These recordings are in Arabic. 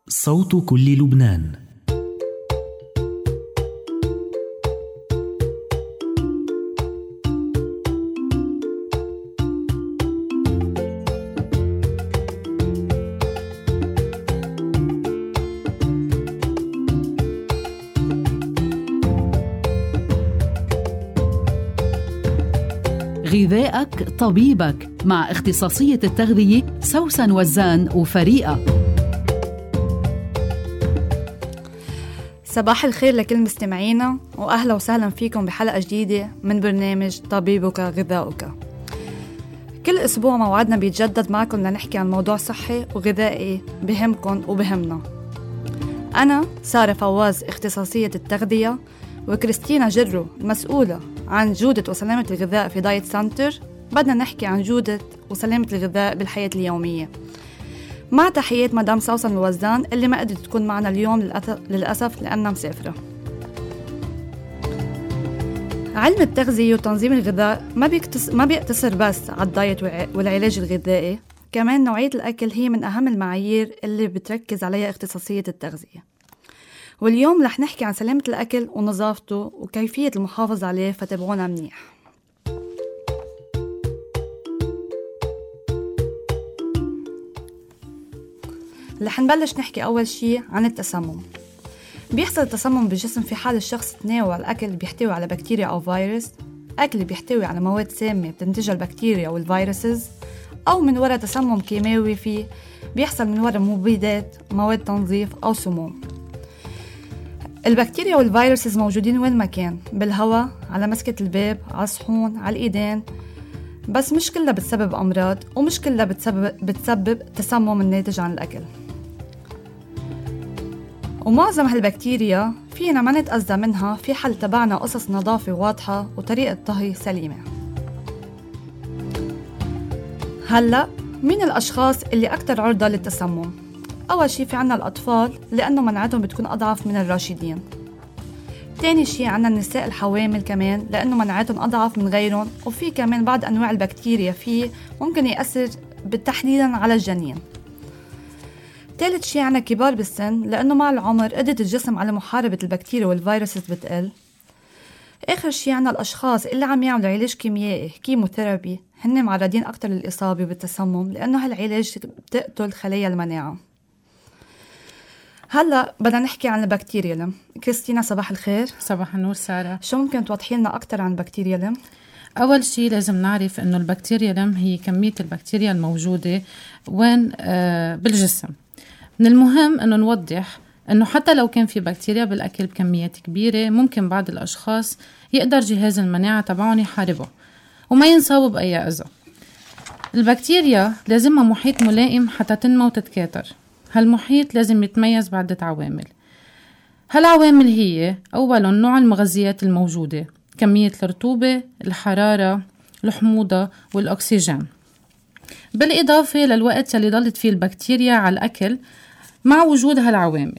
صوت كل لبنان. غذائك طبيبك مع اختصاصية التغذية سوسن وزان وفريقة. صباح الخير لكل مستمعينا وأهلا وسهلا فيكم بحلقة جديدة من برنامج طبيبك غذاؤك. كل أسبوع موعدنا بيتجدد معكم لنحكي عن موضوع صحي وغذائي بهمكم وبهمنا. أنا سارة فواز اختصاصية التغذية، وكريستينا جرو المسؤولة عن جودة وسلامة الغذاء في دايت سنتر. بدنا نحكي عن جودة وسلامة الغذاء بالحياة اليومية، مع تحيات مدام سوسن الوزان اللي ما قدرت تكون معنا اليوم للأسف لأنها مسافرة. علم التغذية وتنظيم الغذاء ما بيقتصر بس على الدايت والعلاج الغذائي، كمان نوعية الأكل هي من أهم المعايير اللي بتركز عليها اختصاصية التغذية. واليوم رح نحكي عن سلامة الأكل ونظافته وكيفية المحافظة عليه، فتابعونا منيح. رح نبلش نحكي أول شي عن التسمم. بيحصل التسمم بالجسم في حال الشخص تناول أكل بيحتوي على بكتيريا أو فيروس، أكل بيحتوي على مواد سامة بتنتجها البكتيريا والفيروسز، أو من وراء تسمم كيماوي فيه بيحصل من وراء مبيدات، مواد تنظيف أو سموم. البكتيريا والفيروسز موجودين وين ما كان، بالهواء، على مسكة الباب، على الصحون، على الإيدين، بس مش كلها بتسبب أمراض ومش كلها بتسبب تسمم الناتج عن الأكل. ومعظم هالبكتيريا فينا ما نتأذى منها في حال تبعنا قصص نظافة واضحة وطريقة طهي سليمة. هلأ مين الأشخاص اللي أكتر عرضة للتسمم؟ أول شي في عنا الأطفال لأنه مناعتهم بتكون أضعف من الراشدين. تاني شي عنا النساء الحوامل كمان لأنه مناعتهم أضعف من غيرهم، وفي كمان بعض أنواع البكتيريا فيه ممكن يأثر تحديدا على الجنين. ثالث شي عنا كبار بالسن لأنه مع العمر قدرة الجسم على محاربة البكتيريا والفيروسات بتقل. آخر شي عنا الأشخاص اللي عم يعملوا علاج كيميائي كيموثيرابي، هن معرضين أكتر للإصابة بالتسمم لأنه هالعلاج بتقتل خلايا المناعة. هلأ بدنا نحكي عن البكتيريا. كريستينا صباح الخير. صباح النور سارة. شو ممكن توضحي لنا أكتر عن البكتيريا؟ أول شيء لازم نعرف إنه البكتيريا هي كمية البكتيريا الموجودة وين بالجسم. من المهم إنه نوضح إنه حتى لو كان في بكتيريا بالأكل بكميات كبيرة، ممكن بعض الأشخاص يقدر جهاز المناعة تبعهم يحاربه وما ينصابوا بأي أذى. البكتيريا لازمها محيط ملائم حتى تنمو وتتكاثر. هالمحيط لازم يتميز بعدة عوامل. هالعوامل هي أولاً نوع المغذيات الموجودة، كمية الرطوبة، الحرارة، الحموضة والأكسجين، بالإضافة للوقت اللي ضلت فيه البكتيريا على الأكل مع وجود هالعوامل.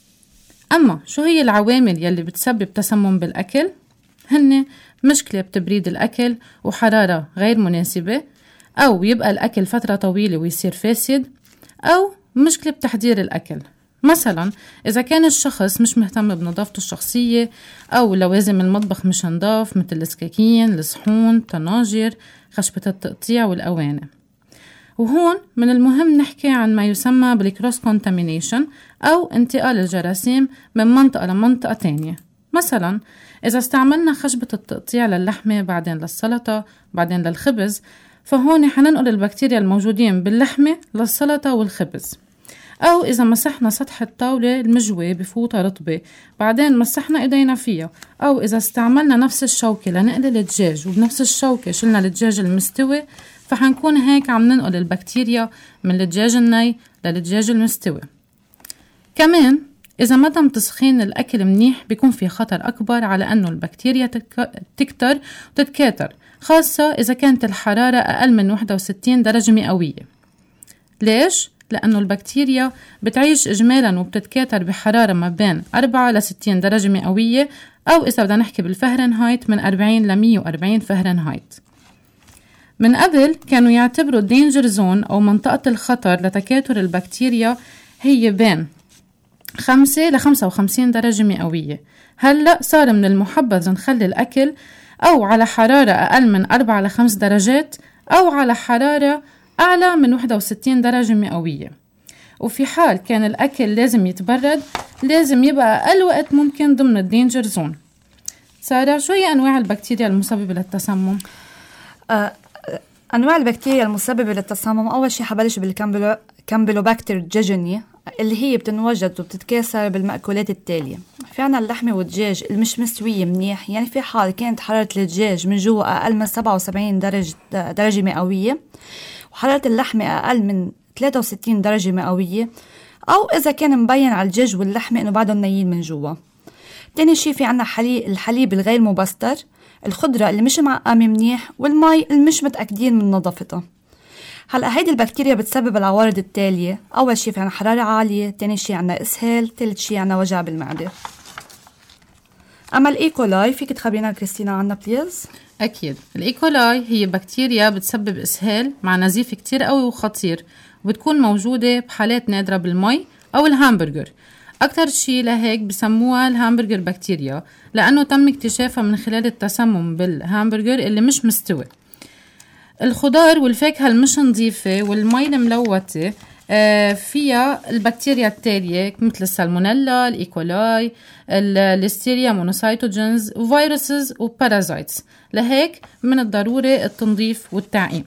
أما شو هي العوامل يلي بتسبب تسمم بالأكل؟ هن مشكلة بتبريد الأكل وحرارة غير مناسبة، أو يبقى الأكل فترة طويلة ويصير فاسد، أو مشكلة بتحضير الأكل. مثلا إذا كان الشخص مش مهتم بنظافته الشخصية، أو لوازم المطبخ مش نضاف مثل السكاكين، الصحون، الطناجر، خشبة التقطيع والأواني. وهون من المهم نحكي عن ما يسمى بالكروس كونتامينيشن، أو انتقال الجراثيم من منطقة لمنطقة تانية. مثلا إذا استعملنا خشبة التقطيع للحمة، بعدين للسلطة، بعدين للخبز، فهون حننقل البكتيريا الموجودين باللحمة للسلطة والخبز. أو إذا مسحنا سطح الطاولة المجوي بفوطة رطبة، بعدين مسحنا إيدينا فيها، أو إذا استعملنا نفس الشوكة لنقل الدجاج وبنفس الشوكة شلنا الدجاج المستوي، فحنكون هيك عم ننقل البكتيريا من الدجاج الني للدجاج المستوي. كمان إذا ما تم تسخين الأكل منيح بيكون في خطر أكبر على أنه البكتيريا تكتر وتتكاثر، خاصة إذا كانت الحرارة أقل من 61 درجة مئوية. ليش؟ لأنه البكتيريا بتعيش إجمالا وبتتكاثر بحرارة ما بين 4 ل 60 درجة مئوية، أو إذا بدنا نحكي بالفهرنهايت من 40 ل 140 فهرنهايت. من قبل كانوا يعتبروا الدينجر زون أو منطقة الخطر لتكاثر البكتيريا هي بين 5 ل 55 درجة مئوية. هلأ صار من المحبذ نخلي الأكل أو على حرارة أقل من 4 ل 5 درجات أو على حرارة أعلى من 61 درجة مئوية. وفي حال كان الأكل لازم يتبرد لازم يبقى أقل وقت ممكن ضمن الدينجر زون. سارة، شو هي أنواع البكتيريا المسببة للتسمم؟ أنواع البكتيريا المسببة للتسمم، أول شيء حبلش بالكامبيلوباكتر جيجيني اللي هي بتنوجد وبتتكاثر بالمأكولات التالية. في عنا اللحمة والدجاج المش مستوية منيح، يعني في حال كانت حرارة الدجاج من جوا أقل من 77 درجة مئوية وحرارة اللحمة أقل من 63 درجة مئوية، أو إذا كان مبين على الدجاج واللحمة إنه بعدهم نيين من جوا. تاني شيء في عنا الحليب الغير مبستر، الخضرة اللي مش معقمة منيح، والمي اللي مش متأكدين من نظافتها. هلأ هيدي البكتيريا بتسبب العوارض التالية. أول شيء في عنا حرارة عالية، تاني شيء عنا إسهال، ثالث شيء عنا وجع بالمعدة. أما الإيكولاي فيك تخبرينا كريستينا عنها بليز؟ أكيد. الإيكولاي هي بكتيريا بتسبب إسهال مع نزيف كتير قوي وخطير، وبتكون موجودة بحالات نادرة بالمي أو الهامبرجر. أكتر شيء لهيك بسموها الهامبرجر بكتيريا، لأنه تم اكتشافها من خلال التسمم بالهامبرجر اللي مش مستوي. الخضار والفاكهة المش نظيفة والمي الملوثة فيها البكتيريا التالية مثل السالمونيلا، الإيكولاي، الليستيريا مونوسايتوجينز، وفيروسز وبارازايتس. لهيك من الضروري التنظيف والتعقيم.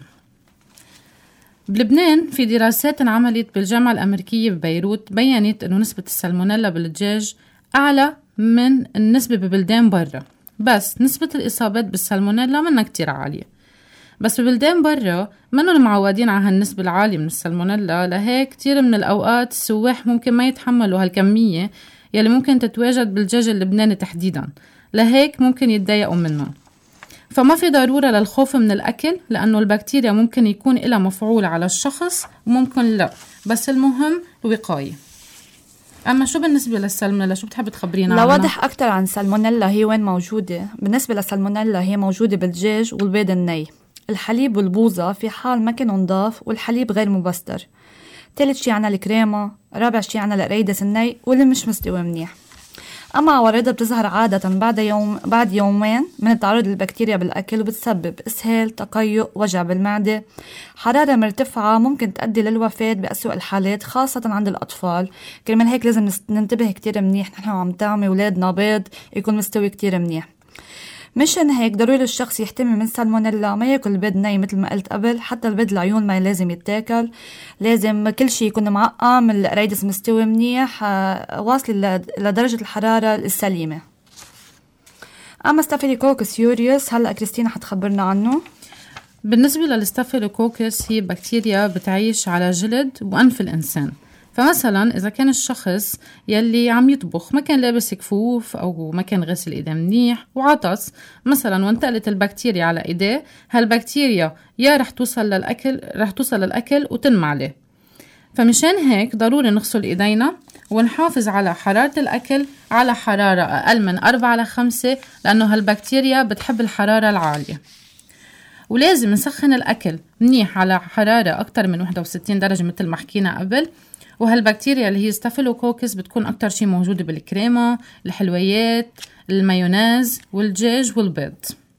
بلبنان في دراسات انعملت بالجامعة الأمريكية ببيروت بيّنت أنه نسبة السالمونيلا بالدجاج أعلى من النسبة ببلدان برا، بس نسبة الإصابات بالسالمونيلا منا كتير عالية. بس ببلدان برا منهم معودين على هالنسبة العالية من السالمونيلا، لهيك كتير من الأوقات السواح ممكن ما يتحملوا هالكمية يلي ممكن تتواجد بالدجاج اللبناني تحديدا، لهيك ممكن يتضايقوا منهم. فما في ضرورة للخوف من الأكل، لأنه البكتيريا ممكن يكون إلها مفعول على الشخص وممكن لا، بس المهم الوقاية. أما شو بالنسبة للسالمونيلا، شو بتحب تخبرينا عنها؟ لوضح أكتر عن السالمونيلا هي وين موجودة. بالنسبة للسالمونيلا هي موجودة بالدجاج والبيض الني، الحليب والبوظة في حال ما كانوا نضاف، والحليب غير مبستر. ثالث شي عنا الكريمة، رابع شي عنا القريدس الني واللي مش مستوي منيح. أما عوارضها بتظهر عادة بعد يومين من التعرض للبكتيريا بالأكل، وبتسبب إسهال، تقيؤ، وجع بالمعدة، حرارة مرتفعة ممكن تؤدي للوفاة بأسوأ الحالات خاصة عند الأطفال. كرمال هيك لازم ننتبه كتير منيح نحن عم نطعمي ولادنا بيض يكون مستوي كتير منيح. مشان هيك ضروري الشخص يحتمي من سالمونيلا، ما ياكل البيض ني مثل ما قلت قبل، حتى البيض العيون ما لازم يتاكل، لازم كل شيء يكون معقم، القريدس مستوي منيح، واصل لدرجة الحرارة السليمة. أما ستافيلوكوكس يوريوس هلأ كريستينا حتخبرنا عنه. بالنسبة للستافيلوكوكس هي بكتيريا بتعيش على جلد وأنف الإنسان. فمثلا إذا كان الشخص يلي عم يطبخ ما كان لابس كفوف أو ما كان غسل إيديه منيح وعطس مثلا وانتقلت البكتيريا على إيديه، هالبكتيريا يا رح توصل للأكل وتنمى عليه. فمشان هيك ضروري نغسل إيدينا ونحافظ على حرارة الأكل على حرارة أقل من 4 ل 5، لأنه هالبكتيريا بتحب الحرارة العالية. ولازم نسخن الأكل منيح على حرارة أكتر من 61 درجة مثل ما حكينا قبل. وهالبكتيريا اللي هي ستافيلوكوكس بتكون أكتر شيء موجودة بالكريمة، الحلويات، المايونيز والدجاج والبيض.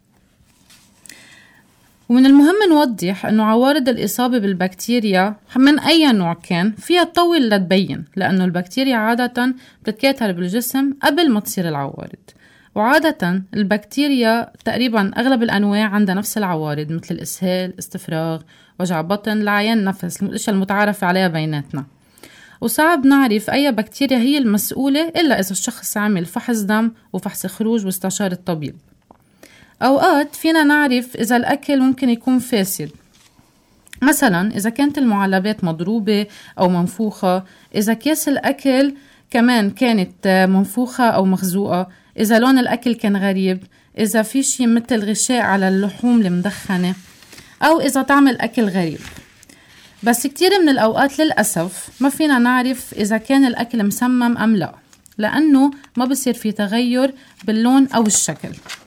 ومن المهم نوضح أنه عوارض الإصابة بالبكتيريا من أي نوع كان فيها تطول لتبين، لأنه البكتيريا عادة بتتكاثر بالجسم قبل ما تصير العوارض. وعادة البكتيريا تقريبا أغلب الأنواع عندها نفس العوارض مثل الإسهال، استفراغ، وجع بطن، العيان نفس، الأشياء المتعارف عليها بيناتنا. وصعب نعرف أي بكتيريا هي المسؤولة إلا إذا الشخص عمل فحص دم وفحص خروج واستشار الطبيب. أوقات فينا نعرف إذا الأكل ممكن يكون فاسد، مثلا إذا كانت المعلبات مضروبة أو منفوخة، إذا كيس الأكل كمان كانت منفوخة أو مخزوقة، إذا لون الأكل كان غريب، إذا في شيء مثل غشاء على اللحوم المدخنة، أو إذا طعم الأكل غريب. بس كتير من الأوقات للأسف ما فينا نعرف إذا كان الأكل مسمم أم لا، لأنه ما بصير في تغير باللون أو الشكل.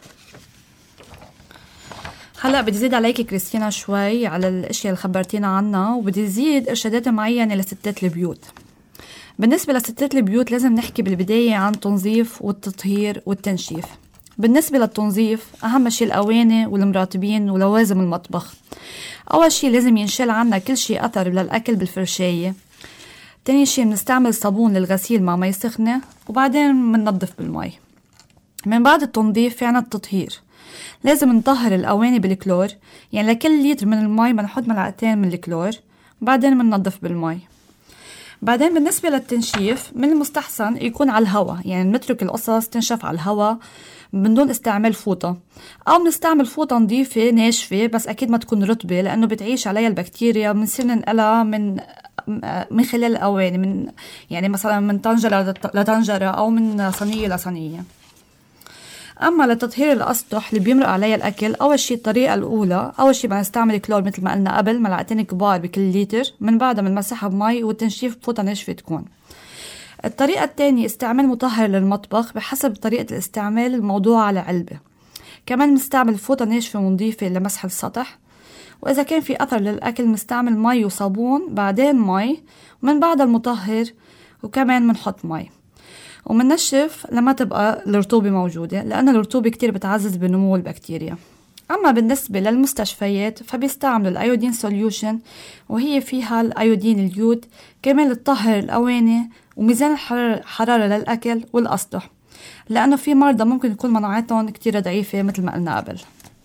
هلأ بدي زيد عليك كريستينا شوي على الأشياء اللي خبرتينا عنها، وبدي زيد إرشادات معينة لستات البيوت. بالنسبة لستات البيوت لازم نحكي بالبداية عن تنظيف والتطهير والتنشيف. بالنسبة للتنظيف أهم شيء الأواني والمراتبين ولوازم المطبخ. أول شيء لازم ينشال عنا كل شيء أثر للأكل بالفرشاية. تاني شيء بنستعمل صابون للغسيل مع مي سخنة، وبعدين بننظف بالمي. من بعد التنظيف في عنا التطهير. لازم نطهر الأواني بالكلور، يعني لكل لتر من المي بنحط ملعقتين من الكلور، بعدين بننظف بالمي. بعدين بالنسبة للتنشيف من المستحسن يكون على الهواء، يعني نترك القصص تنشف على الهواء من دون استعمال فوطة، أو بنستعمل فوطة نظيفة ناشفة بس أكيد ما تكون رطبة، لأنه بتعيش عليها البكتيريا وبنصير ننقلها من خلال الأواني، من يعني مثلا من طنجرة لطنجرة أو من صينية لصينية. أما لتطهير الأسطح اللي بيمرق عليها الأكل، أول شيء الطريقة الأولى، أول شيء بنستعمل كلور مثل ما قلنا قبل، ملعقتين كبار بكل لتر، من بعدها بنمسحها بمي والتنشيف بفوطة ناشفة تكون. الطريقة الثانية استعمال مطهر للمطبخ بحسب طريقة الاستعمال الموضوع على علبة. كمان بنستعمل فوطة ناشفة ونظيفة لمسح السطح، وإذا كان في أثر للأكل بنستعمل مي وصابون، بعدين مي، ومن بعد المطهر، وكمان بنحط مي ومنشف لما تبقى الرطوبة موجودة، لأن الرطوبة كتير بتعزز بنمو البكتيريا. أما بالنسبة للمستشفيات فبيستعملوا الأيودين سوليوشن، وهي فيها الأيودين اليود، كمان لتطهر الأواني وميزان الحرارة للأكل والأسطح، لأنه في مرضى ممكن يكون مناعتهم كتير ضعيفة مثل ما قلنا قبل.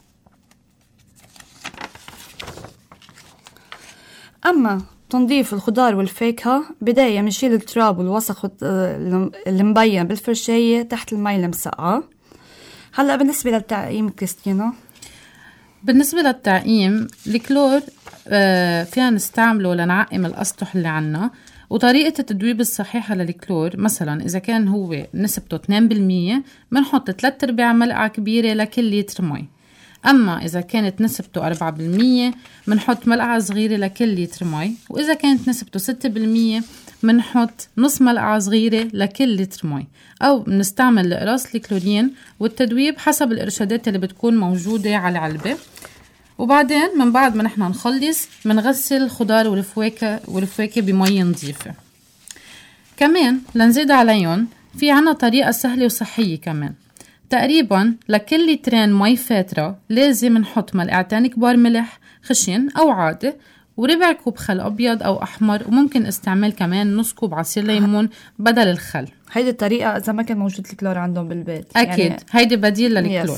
أما تنظيف الخضار والفاكهة، بداية بنشيل التراب والوسخ اللي مبين بالفرشاية تحت المي المسقعة. هلأ بالنسبة للتعقيم كريستينا. بالنسبة للتعقيم الكلور فينا نستعمله لنعقم الأسطح اللي عنا، وطريقة التدويب الصحيحة للكلور مثلا إذا كان هو نسبته 2% بنحط 3/4 ملعقة كبيرة لكل لتر مي. أما إذا كانت نسبته 4% منحط ملعقة صغيرة لكل لتر مي، وإذا كانت نسبته 6% منحط نص ملعقة صغيرة لكل لتر مي، أو بنستعمل القراص الكلورين والتدويب حسب الإرشادات اللي بتكون موجودة على العلبة. وبعدين من بعد ما نحن نخلص منغسل الخضار والفواكه بمي نظيفة. كمان لنزيد عليهم في عنا طريقة سهلة وصحية كمان. تقريبا لكل لترين مي فاترة لازم نحط ملعقتين كبار ملح خشن أو عادي، وربع كوب خل أبيض أو أحمر، وممكن استعمال كمان نص كوب عصير ليمون بدل الخل. هيدي الطريقة إذا ما كان موجود الكلور عندهم بالبيت أكيد يعني هيدي بديل للكلور.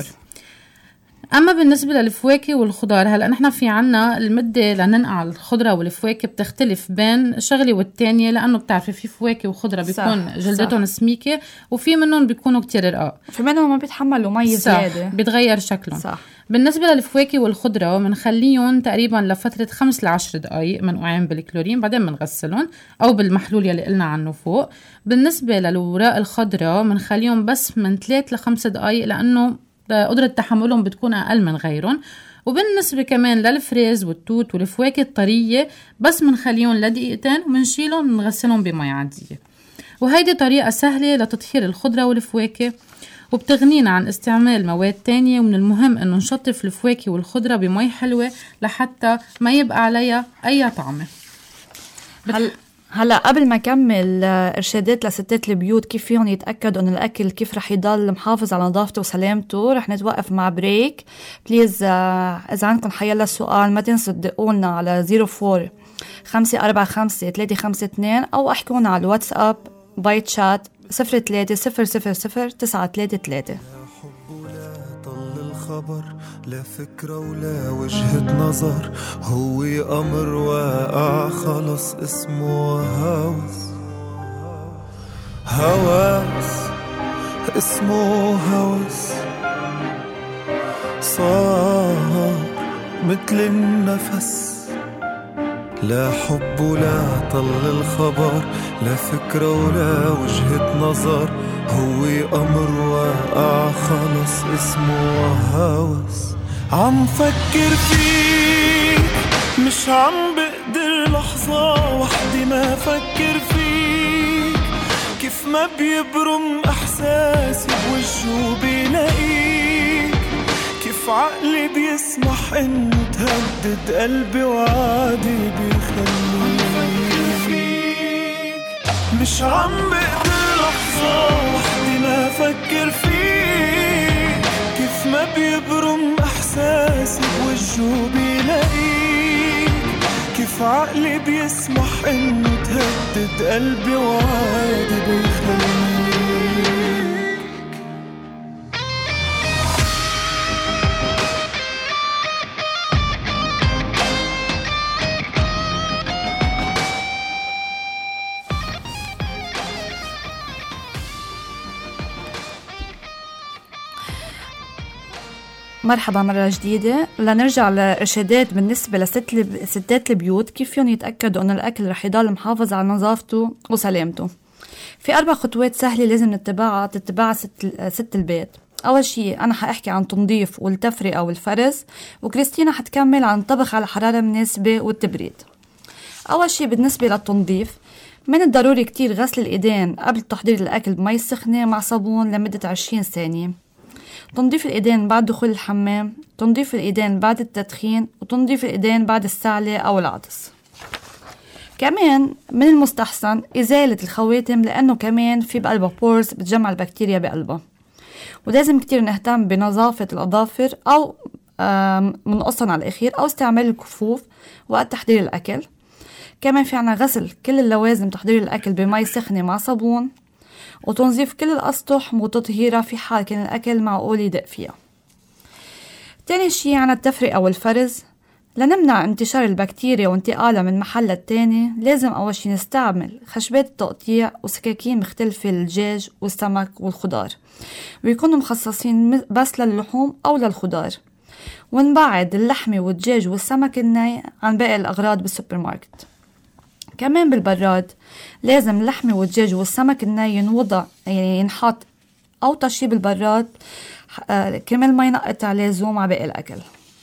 أما بالنسبة للفواكه والخضار، هلأ نحن في عنا المدة لننقع الخضرة والفواكه بتختلف بين شغلة والتانية، لأنه بتعرفي في فواكه وخضرة بيكون جلدتهم سميكة، وفي منهم بيكونوا كتير رقاق، في منهم ما بيتحملوا مي زيادة بيتغير شكلهم. صح. بالنسبة للفواكه والخضرة منخليهم تقريبا لفترة 5 ل 10 دقايق منقوعين بالكلورين، بعدين منغسلهم أو بالمحلول يلي قلنا عنه فوق. بالنسبة للوراق الخضرة منخليهم بس من 3 ل 5 دقايق، لأنه قدرة تحملهم بتكون أقل من غيرهم. وبالنسبة كمان للفريز والتوت والفواكه الطرية بس منخليهم لدقيقتين ومنشيلهم ونغسلهم بمي عادية. وهيدي طريقة سهلة لتطهير الخضرة والفواكه وبتغنينا عن استعمال مواد تانية. ومن المهم أنه نشطف الفواكه والخضرة بمي حلوة لحتى ما يبقى عليها أي طعمة. هلا قبل ما كمل إرشادات لستات البيوت كيف فيهم يتأكدوا أن الأكل كيف رح يضل محافظ على نظافته وسلامته، رح نتوقف مع بريك. بليز إذا عندكم حيلا سؤال ما تنسوا تدقونا على 04-545-352 أو أحكونا على الواتساب باي تشات 03-000-933. خبر لا فكرة ولا وجهة نظر، هو أمر واقع خلص اسمه هوس اسمه هوس، صار مثل النفس، لا حب ولا طل الخبر، لا فكرة ولا وجهة نظر، هو أمر واقع خلص اسمه هوس. عم فكر فيك مش عم بقدر لحظة وحدي ما فكر فيك، كيف ما بيبرم إحساسي بوجهه بيلاقيك، كيف عقلي بيسمح إنه تهدد قلبي وعادي بيخليك. مش عم بقدر لحظة وحدي ما أفكر فيك، كيف ما بيبرم إحساسي بوجهه بيلاقيك، كيف عقلي بيسمح إنه تهدد قلبي وعادي بيخليك. مرحبا مرة جديدة. لنرجع لإرشادات بالنسبة لستات البيوت كيف فيهم يتأكدوا أن الأكل رح يضل محافظ على نظافته وسلامته. في 4 خطوات سهلة لازم تتبعها ست البيت. أول شيء أنا حأحكي عن تنظيف والتفرقة والفرز، وكريستينا حتكمل عن الطبخ على حرارة مناسبة والتبريد. أول شيء بالنسبة للتنظيف، من الضروري كتير غسل الإيدين قبل تحضير الأكل بمي سخنة مع صابون لمدة 20 ثانية، تنظيف الإيدين بعد دخول الحمام، تنظيف الإيدين بعد التدخين، وتنظيف الإيدين بعد السعلة أو العطس. كمان من المستحسن إزالة الخواتم، لأنه كمان في بقلبها بورز بتجمع البكتيريا بقلبها. ولازم كتير نهتم بنظافة الأظافر أو منقصن على الأخير، أو استعمال الكفوف وقت تحضير الأكل. كمان في عنا غسل كل اللوازم تحضير الأكل بمي سخنة مع صابون، وتنظيف كل الأسطح وتطهيرها في حال كان الأكل معقول يدق فيها. تاني شيء عنا التفرقة والفرز. لنمنع انتشار البكتيريا وانتقالها من محل التاني، لازم أول شيء نستعمل خشبات التقطيع وسكاكين مختلفة للدجاج والسمك والخضار، ويكونوا مخصصين بس للحوم أو للخضار، ونبعد اللحمة والدجاج والسمك الني عن باقي الأغراض بالسوبر ماركت. كمان بالبراد لازم اللحمة والدجاج والسمك الني ينوضع، يعني ينحط أو تشيب البراد كرمال ما ينقط عليه زوم على باقي الأكل.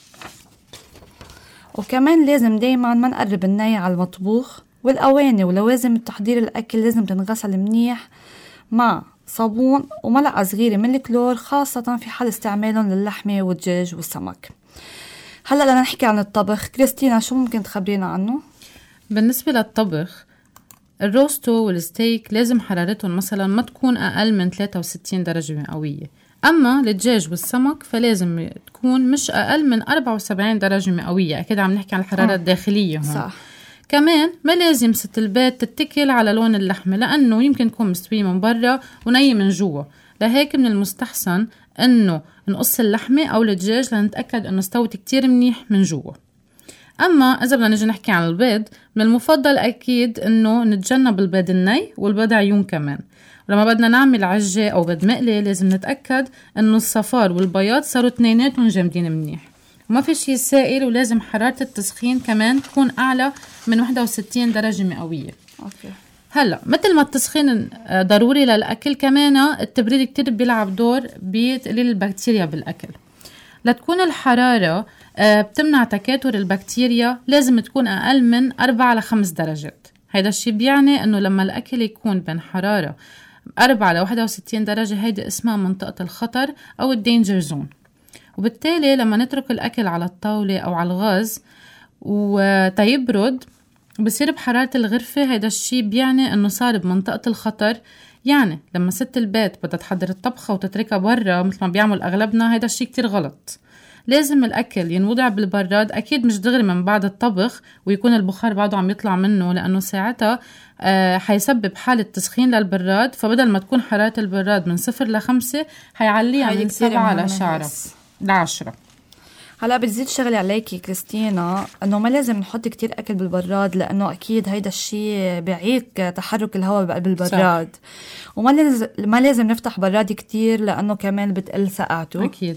وكمان لازم دايما ما نقرب الني على المطبوخ، والأواني ولوازم تحضير الأكل لازم تنغسل منيح مع صابون وملعقة صغيرة من الكلور، خاصة في حال استعمالهم للحمة والدجاج والسمك. هلأ لنا نحكي عن الطبخ. كريستينا شو ممكن تخبرينا عنه؟ بالنسبة للطبخ، الروستو والستيك لازم حرارتهم مثلا ما تكون أقل من 63 درجة مئوية. أما الدجاج والسمك فلازم تكون مش أقل من 74 درجة مئوية. أكيد عم نحكي عن الحرارة الداخلية هون. صح. كمان ما لازم ست البيت تتكل على لون اللحمة، لأنه يمكن يكون مستوي من برا وني من جوا. لهيك من المستحسن أنه نقص اللحمة أو الدجاج لنتأكد أنه استوت كتير منيح من جوا. أما إذا بدنا نجي نحكي عن البيض، من المفضل أكيد إنه نتجنب البيض الني والبيض عيون كمان. ولما بدنا نعمل عجة أو بيض مقلي لازم نتأكد إنه الصفار والبياض صاروا اثنيناتهم جامدين منيح، وما في شيء سائل، ولازم حرارة التسخين كمان تكون أعلى من 61 درجة مئوية. هلا مثل ما التسخين ضروري للأكل، كمان التبريد كتير بيلعب دور بتقليل البكتيريا بالأكل. لتكون الحرارة بتمنع تكاثر البكتيريا لازم تكون أقل من 4 ل 5 درجات. هيدا الشيء بيعني أنه لما الأكل يكون بين حرارة 4 ل 61 درجة، هيدا اسمها منطقة الخطر أو الدينجر زون. وبالتالي لما نترك الأكل على الطاولة أو على الغاز وتيبرد بصير بحرارة الغرفة، هيدا الشيء بيعني أنه صار بمنطقة الخطر. يعني لما ست البيت بدها تحضر الطبخة وتتركها برا مثل ما بيعمل أغلبنا، هيدا الشيء كتير غلط. لازم الأكل ينوضع بالبراد، أكيد مش دغري من بعد الطبخ ويكون البخار بعده عم يطلع منه، لأنه ساعتها حيسبب حالة تسخين للبراد. فبدل ما تكون حرارة البراد من 0 ل 5 حيعليها من 7 ل 10. هلا بتزيد شغلي عليكي كريستينا انه ما لازم نحط كتير اكل بالبراد، لانه اكيد هيدا الشيء بيعيق تحرك الهواء بقلب البراد. وما لازم نفتح براد كتير، لانه كمان بتقل سقعته. اكيد.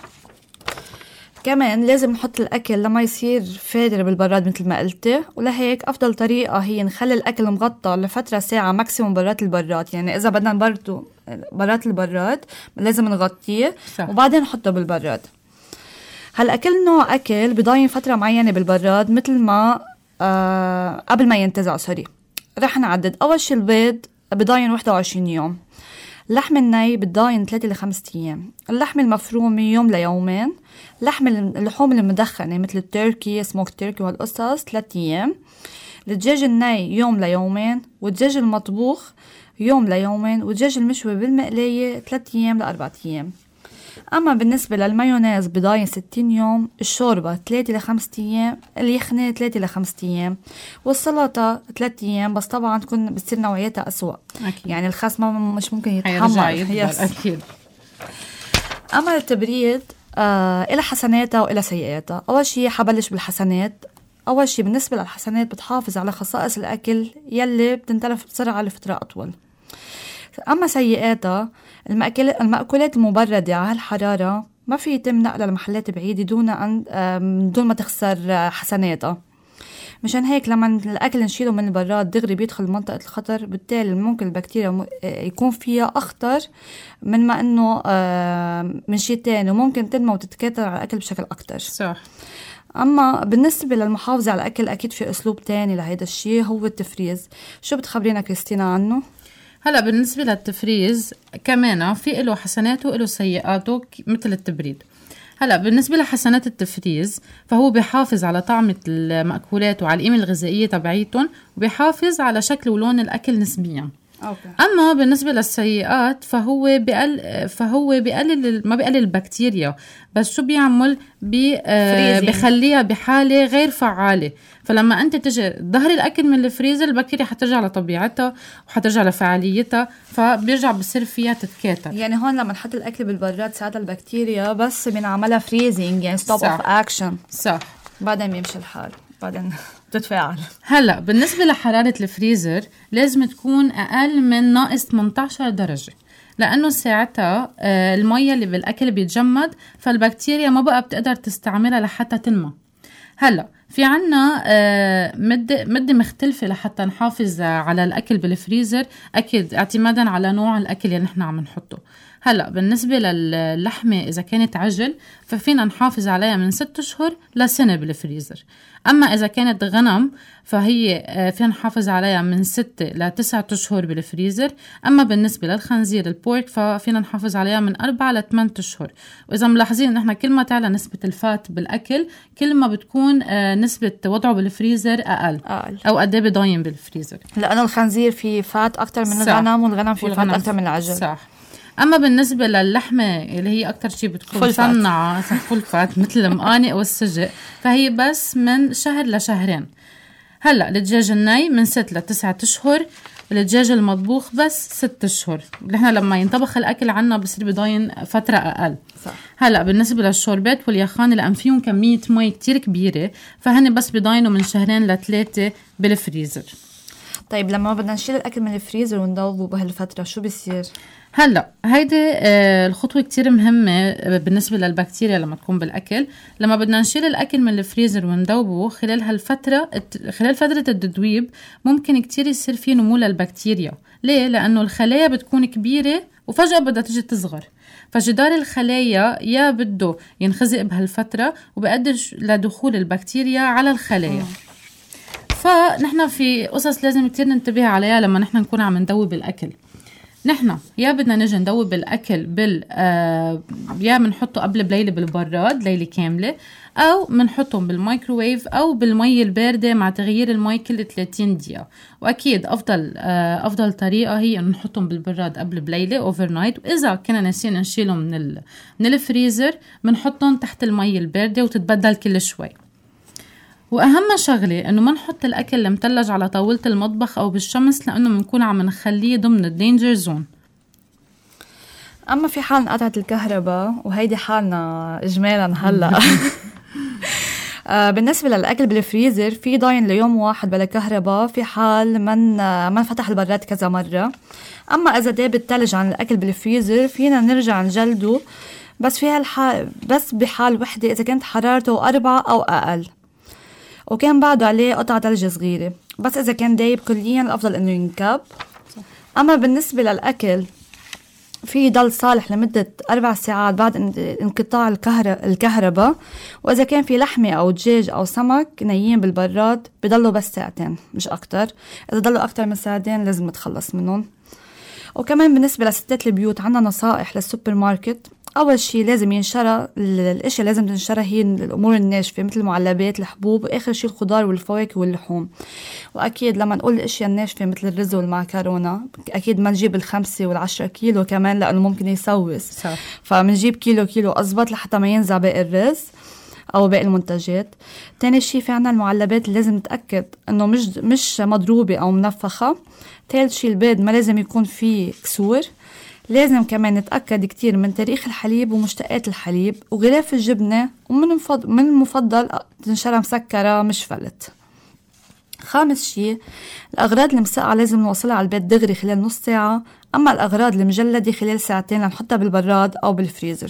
كمان لازم نحط الأكل لما يصير فادر بالبراد مثل ما قلتي. ولهيك أفضل طريقة هي نخلي الأكل مغطى لفترة ساعة ماكسيموم برات البراد. يعني إذا بدنا نبرده برات البراد لازم نغطيه وبعدين نحطه بالبراد. هلا كل نوع أكل بضاين فترة معينة بالبراد مثل ما قبل ما ينتزع. رح نعدد. أول شي البيض بضاين 21 يوم، اللحم الني بتضاين 3 ل 5 أيام، اللحم المفروم يوم ليومين، اللحوم المدخنة مثل التركي سموك تركي والقصص 3 أيام، الدجاج الني يوم ليومين، والدجاج المطبوخ يوم ليومين، والدجاج المشوي بالمقلية 3 أيام ل4 أيام. أما بالنسبة للمايونيز بضاين 60 يوم، الشوربة 3 ل5 أيام، اليخنة 3 ل5 أيام، والسلطة 3 أيام، بس طبعا تكون بتصير نوعيتها أسوأ. أكيد. يعني الخس مش ممكن يتحمل. أكيد. أما التبريد إلى حسناتها وإلى سيئاتها. أول شيء حبلش بالحسنات. أول شيء بالنسبة للحسنات بتحافظ على خصائص الأكل يلي بتنتلف بسرعة لفترة أطول. أما سيئاتها، المأكولات المبردة على هالحرارة ما في يتم نقلها لمحلات بعيدة دون ما تخسر حسناتها. مشان هيك لما الأكل نشيله من البراد دغري بيدخل منطقة الخطر، بالتالي ممكن البكتيريا يكون فيها أخطر من ما إنه من شيء تاني، وممكن تنمو وتتكاثر على الأكل بشكل أكتر. صح. أما بالنسبة للمحافظة على الأكل، أكيد في أسلوب تاني لهيدا الشيء، هو التفريز. شو بتخبرينا كريستينا عنه؟ هلا بالنسبة للتفريز كمان في له حسناته وله سيئاته مثل التبريد. هلا بالنسبة لحسنات التفريز فهو بيحافظ على طعمة المأكولات وعلى القيمة الغذائية تبعيتهم، وبيحافظ على شكل ولون الأكل نسبيا. أوكي. أما بالنسبة للسيئات فهو بيقلل ما بيقلل البكتيريا، بس شو بيعمل بيخليها بحالة غير فعالة. فلما أنت تجي ظهر الأكل من الفريزر، البكتيريا حترجع لطبيعتها وحترجع لفعاليتها، فبيرجع بصير فيها تتكاثر. يعني هون لما نحط الأكل بالبراد ساعتها البكتيريا بس بنعملها فريزنج، يعني ستوب اوف اكشن. صح. بعدين بيمشي الحال، بعدين بتتفاعل. هلا بالنسبة لحرارة الفريزر لازم تكون أقل من ناقص 18 درجة، لأنه ساعتها المية اللي بالأكل بيتجمد، فالبكتيريا ما بقى بتقدر تستعملها لحتى تنمى. هلا في عنا مدة مختلفة لحتى نحافظ على الأكل بالفريزر، أكيد اعتمادا على نوع الأكل اللي نحن عم نحطه. هلا بالنسبة للحمة إذا كانت عجل ففينا نحافظ عليها من 6 أشهر لسنة بالفريزر. أما إذا كانت غنم فهي فينا نحافظ عليها من 6 ل9 أشهر بالفريزر. أما بالنسبة للخنزير البورك ففينا نحافظ عليها من 4 ل8 أشهر. وإذا ملاحظين إن إحنا كل ما تعلى نسبة الفات بالأكل كل ما بتكون نسبة وضعه بالفريزر أقل. أو قد ايه بضاين بالفريزر، لأنه الخنزير فيه فات أكتر من الغنم، والغنم فيه فات أكتر من العجل. صح. أما بالنسبة للحمة اللي هي أكتر شيء بتكون صنعة فول فات مثل المقانق والسجق، فهي بس من شهر لشهرين. هلأ الدجاج الني من 6 ل9 أشهر، الدجاج المطبوخ بس 6 أشهر. نحن لما ينطبخ الأكل عنا بصير بضاين فترة أقل. صح. هلأ بالنسبة للشوربات واليخان لأن فيهم كمية مي كتير كبيرة، فهن بس بضاينوا من 2 ل 3 بالفريزر. طيب لما بدنا نشيل الأكل من الفريزر وندوبه بهالفترة شو بيصير؟ هلا هيدي الخطوة كتير مهمة بالنسبة للبكتيريا لما تكون بالأكل. لما بدنا نشيل الأكل من الفريزر وندوبه خلال فترة التدويب ممكن كتير يصير فيه نمو للبكتيريا. ليه؟ لأنه الخلايا بتكون كبيرة وفجأة بدها تيجي تصغر، فجدار الخلايا يا بده ينخزق بهالفترة وبيؤدي لدخول البكتيريا على الخلايا. فنحن في قصص لازم كتير ننتبه عليها لما نحن نكون عم ندوب الأكل. نحن يا بدنا نجي ندوب الأكل يا منحطه قبل بليلة بالبراد ليلة كاملة، أو منحطهم بالمايكروويف أو بالمي الباردة مع تغيير المي كل 30 دقيقة. وأكيد أفضل طريقة هي أن نحطهم بالبراد قبل بليلة أوفر نايت. وإذا كنا نسينا نشيلهم من الفريزر منحطهم تحت المي الباردة وتتبدل كل شوي. وأهم شغلة إنه ما نحط الأكل المتلج على طاولة المطبخ أو بالشمس، لأنه بنكون عم نخليه ضمن الدينجر زون. أما في حال انقطعت الكهرباء، وهيدي حالنا إجمالا هلأ بالنسبة للأكل بالفريزر في ضاين ليوم واحد بلا كهرباء في حال من فتح البراد كذا مرة. أما إذا داب التلج عن الأكل بالفريزر فينا نرجع نجلده، بس بحال وحدة إذا كانت حرارته 4 أو أقل وكان بعده عليه قطعة ثلج صغيرة. بس إذا كان دايب كليا الأفضل إنه ينكب. أما بالنسبة للأكل في ضل صالح لمدة 4 ساعات بعد انقطاع الكهرباء. وإذا كان في لحمة أو دجاج أو سمك نيين بالبراد بضلوا بس 2 ساعات مش أكتر. إذا ضلوا أكتر من 2 ساعات لازم نتخلص منهم. وكمان بالنسبة لستات البيوت عنا نصائح للسوبر ماركت أول شي لازم ينشرى الأشياء لازم تنشرى هي الأمور الناشفة مثل المعلبات الحبوب، وآخر شي الخضار والفواكه واللحوم. وأكيد لما نقول الأشياء الناشفة مثل الرز والمعكرونة أكيد ما نجيب 5 و10 كيلو كمان لأنه ممكن يسوس، فمنجيب كيلو أزبط لحتى ما ينزع باقي الرز أو باقي المنتجات. تاني شي في عنا المعلبات اللي لازم نتأكد أنه مش مضروبة أو منفخة. ثالث شي البيض ما لازم يكون فيه كسور. لازم كمان نتأكد كتير من تاريخ الحليب ومشتقات الحليب وغلاف الجبنة، ومن المفضل تنشرى مسكرة مش فلت. خامس شي الأغراض المسقعة لازم نوصلها على البيت دغري خلال نص ساعة، أما الأغراض المجلدة خلال ساعتين لنحطها بالبراد أو بالفريزر.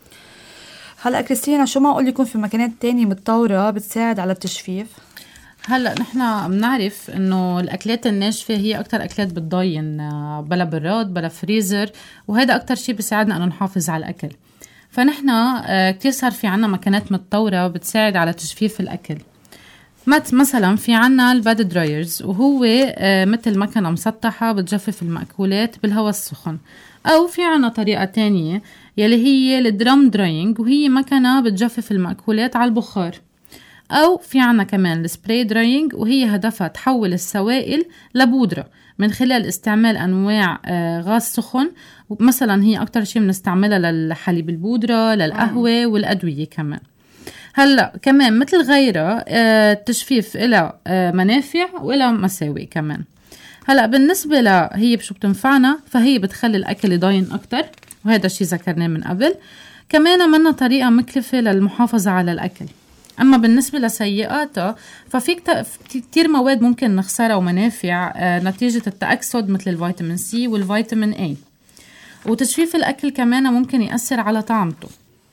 هلأ كريستينا، شو ما أقول يكون في مكانات تانية متطورة بتساعد على التجفيف؟ هلا نحن بنعرف انه الاكلات الناشفه هي اكتر اكلات بتضاين بلا براد بلا فريزر، وهذا اكتر شيء بيساعدنا انه نحافظ على الاكل. فنحن كتير صار في عنا مكانات متطوره بتساعد على تجفيف الاكل. مثلا في عنا الباد درايرز، وهو مثل مكنه مسطحه بتجفف المأكولات بالهواء السخن. او في عنا طريقه تانية يلي هي الدرام دراينج، وهي مكنه بتجفف المأكولات على البخار. أو في عنا كمان السبراي دراينج، وهي هدفها تحول السوائل لبودرة من خلال استعمال أنواع غاز سخن. مثلا هي أكتر شيء بنستعملها للحليب البودرة، للقهوة والأدوية كمان. هلأ كمان مثل غيرها التجفيف إلى منافع وإلى مساوئ كمان. هلأ بالنسبة لها هي بشو بتنفعنا، فهي بتخلي الأكل يضاين أكتر، وهذا الشيء ذكرناه من قبل. كمان منها طريقة مكلفة للمحافظة على الأكل. أما بالنسبة لسيئاتها ففي كتير مواد ممكن نخسرها ومنافع نتيجة التأكسد مثل الفيتامين سي والفيتامين اي. وتجفيف الأكل كمان ممكن يأثر على طعمته.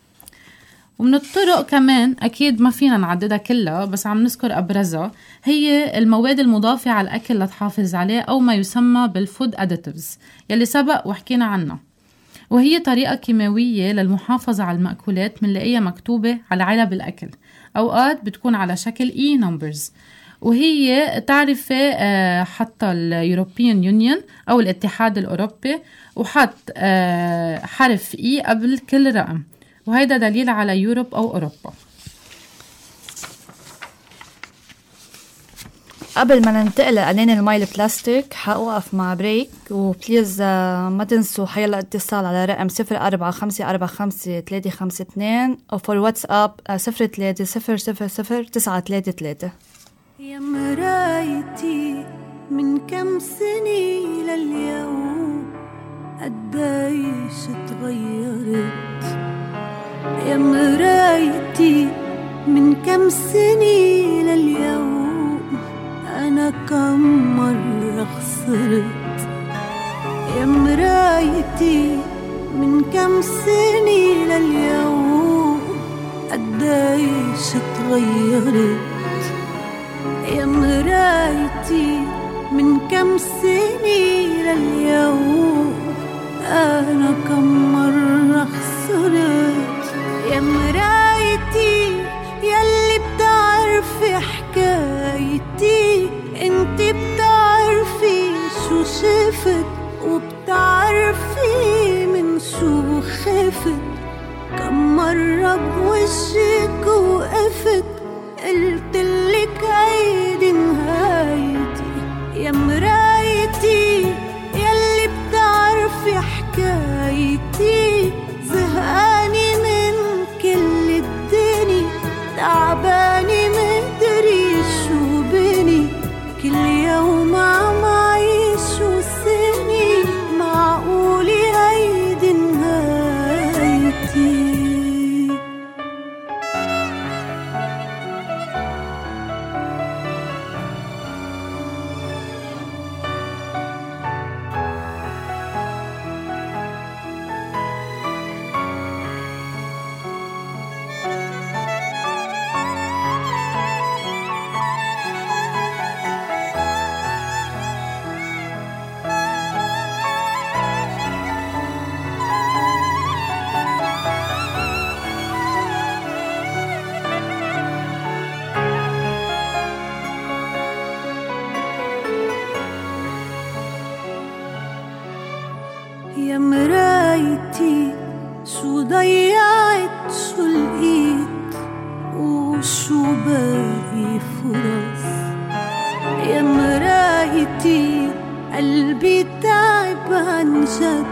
ومن الطرق كمان أكيد ما فينا نعددها كلها، بس عم نذكر أبرزها، هي المواد المضافة على الأكل لتحافظ عليه، أو ما يسمى بالفود أديتيفز يلي سبق وحكينا عنها. وهي طريقة كيماوية للمحافظة على المأكولات منلاقيها مكتوبة على علب الأكل، أوقات بتكون على شكل E numbers، وهي تعرفة حتى اليوروبيان يونيون أو الاتحاد الأوروبي، وحط حرف E قبل كل رقم، وهيدا دليل على يوروب أو أوروبا. قبل ما ننتقل لأنين المي البلاستيك حأوقف مع بريك، وبليز ما تنسوا حيلا اتصال على رقم 04545352 أو فور واتساب 03000933. يا مرايتي من كم سنة لليوم قديش تغيرت، يا مرايتي من كم سنة لليوم أنا كم مرة خسرت، يا مرايتي من كم سنة لليوم قديش تغيرت، يا مرايتي من كم سنة لليوم أنا كم مرة خسرت، يا مرايتي يلي بتعرفي حكايتي، انت بتعرفي شو شفت وبتعرفي من شو خفت، كم مرة بوجهك وقفت قلتلك عيدي نهايتي، يا مرايتي يلي بتعرفي حكايتي، زهقاني من كل الدنيا، تعباني مدري شو بني، كل يوم عم عيش وسني، معقولي هيدي نهايتي. يا مرايتي شو ضيعت شو لقيت وشو باقي فرص. يا مرايتي قلبي تعب عن جد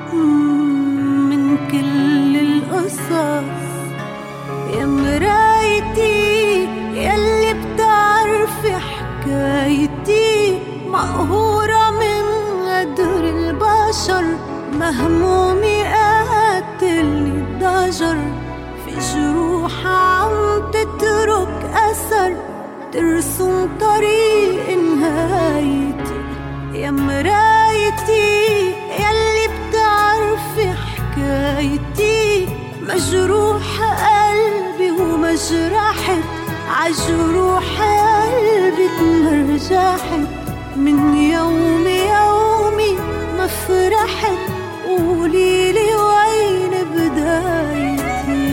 من كل القصص. يا مرايتي يلي بتعرفي حكايتي مقهورة من قدر البشر. مهمومي قاتلني الضجر في جروح عم تترك أثر ترسم طريق نهايتي. يا مرايتي يلي بتعرفي حكايتي مجروح قلبي ومجرحت عجروح قلبي تمرجحت. من يومي ما فرحت قوليلي وين بدايتي.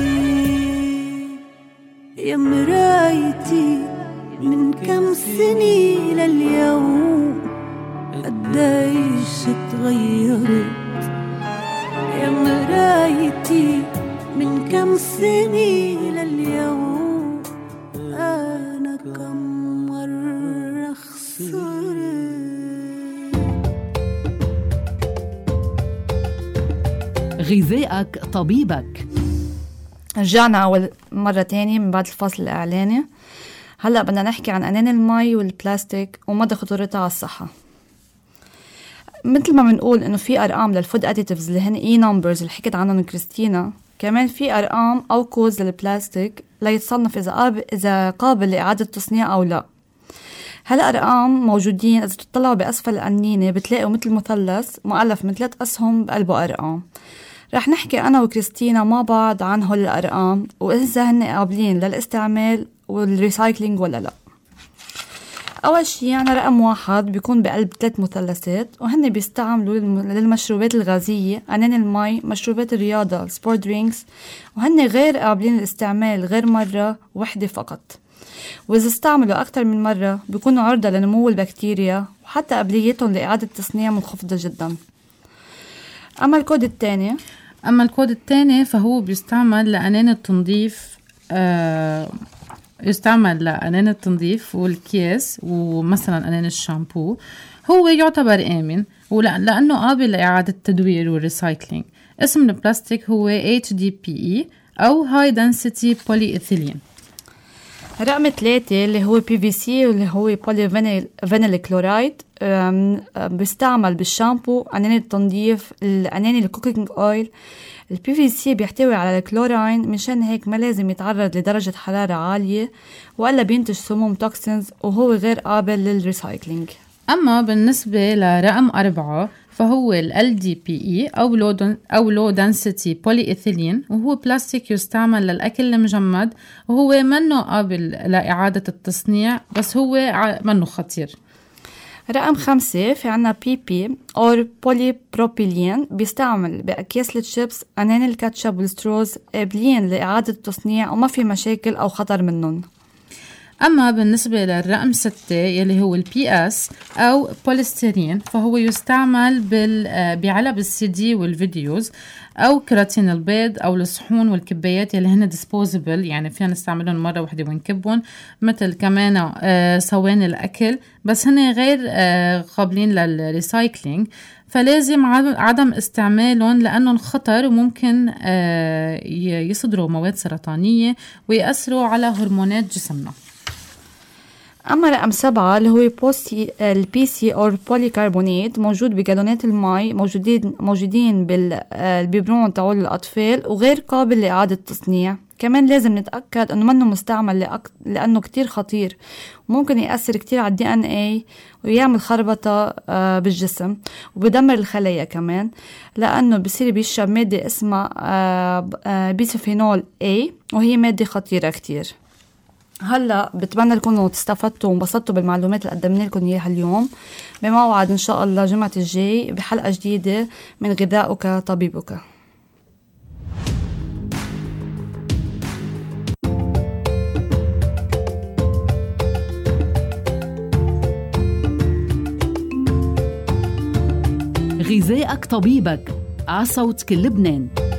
يا مرايتي من كم سنة لليوم قديش تغيرت. يا مرايتي من كم سنة لليوم أنا كم مرة خسرت. غذائك طبيبك. رجعنا أول مرة تاني من بعد الفاصل الإعلاني. هلأ بدنا نحكي عن أناني المي والبلاستيك ومدى خطورتها على الصحة. مثل ما بنقول إنه في أرقام للفود أديتيفز اللي هن نمبرز اللي حكت عنهم كريستينا، كمان في أرقام أو كودز للبلاستيك ليتصنف إذا قابل لإعادة تصنيع أو لا. هالأرقام موجودين إذا تطلعوا بأسفل القنينة بتلاقوا مثل مثلث مؤلف من 3 أسهم بقلبه أرقام. رح نحكي أنا وكريستينا مع بعض عن هول الأرقام وإذا هن قابلين للاستعمال والريسايكلينج ولا لا. أول شيء يعني رقم 1 بيكون بقلب 3 مثلثات وهن بيستعملوا للمشروبات الغازية، أناني المي، مشروبات الرياضة، السبورت درينكس، وهن غير قابلين للاستعمال غير مرة واحدة فقط. وإذا استعملوا أكثر من مرة بيكونوا عرضة لنمو البكتيريا وحتى قابليتهم لإعادة التصنيع منخفضة جدا. أما الكود الثاني فهو بيستعمل لأناني التنظيف، يستعمل لأناني التنظيف والكيس ومثلا أناني الشامبو. هو يعتبر آمن لأنه قابل لإعادة التدوير والريسايكلينج. اسم البلاستيك هو HDPE أو High Density Polyethylene. رقم 3 اللي هو PVC واللي هو Polyvinyl Chloride، بيستعمل بالشامبو، أناني التنظيف، الأناني الكوكينج أويل. الPVC بيحتوي على الكلوراين، منشان هيك ما لازم يتعرض لدرجة حرارة عالية وإلا بينتج سموم توكسينز وهو غير قابل للريسايكلينج. أما بالنسبة لرقم 4 فهو LDPE أو Low Density Polyethylene، وهو بلاستيك يستعمل للأكل المجمد وهو منه قابل لإعادة التصنيع بس هو منه خطير. رقم 5 في عنا PP أو Polypropylene، بيستعمل بأكياس الشيبس، أناني الكاتشب والستروز، قابلين لإعادة التصنيع وما في مشاكل أو خطر منهم. أما بالنسبة للرقم 6 يلي هو PS أو بوليستيرين، فهو يستعمل بعلب CD والفيديوز أو كراتين البيض أو الصحون والكبايات يلي هن ديسبوزبل، يعني فينا نستعملهم مرة واحدة ونكبهم، مثل كمان صواني الأكل، بس هن غير قابلين للريسايكلينج، فلازم عدم استعمالهم لأنهم خطر وممكن يصدروا مواد سرطانية ويأثروا على هرمونات جسمنا. أما رقم 7 اللي هو الPC أو بوليكربونات، موجود بجالونات المي، موجودين بالبيبرون تاعول الأطفال وغير قابل لإعادة التصنيع. كمان لازم نتأكد أنه منه مستعمل لأنه كتير خطير وممكن يأثر كتير على الDNA ويعمل خربطة بالجسم وبيدمر الخلايا كمان، لأنه بيصير بيشرب مادة اسمها بيسفينول A وهي مادة خطيرة كتير. هلا بتمنى لكم تستفدتوا وانبسطتوا بالمعلومات اللي قدمنا لكم اياها اليوم. بموعد ان شاء الله جمعة الجاي بحلقة جديدة من غذاؤك طبيبك. غذاءك طبيبك على صوت كل لبنان.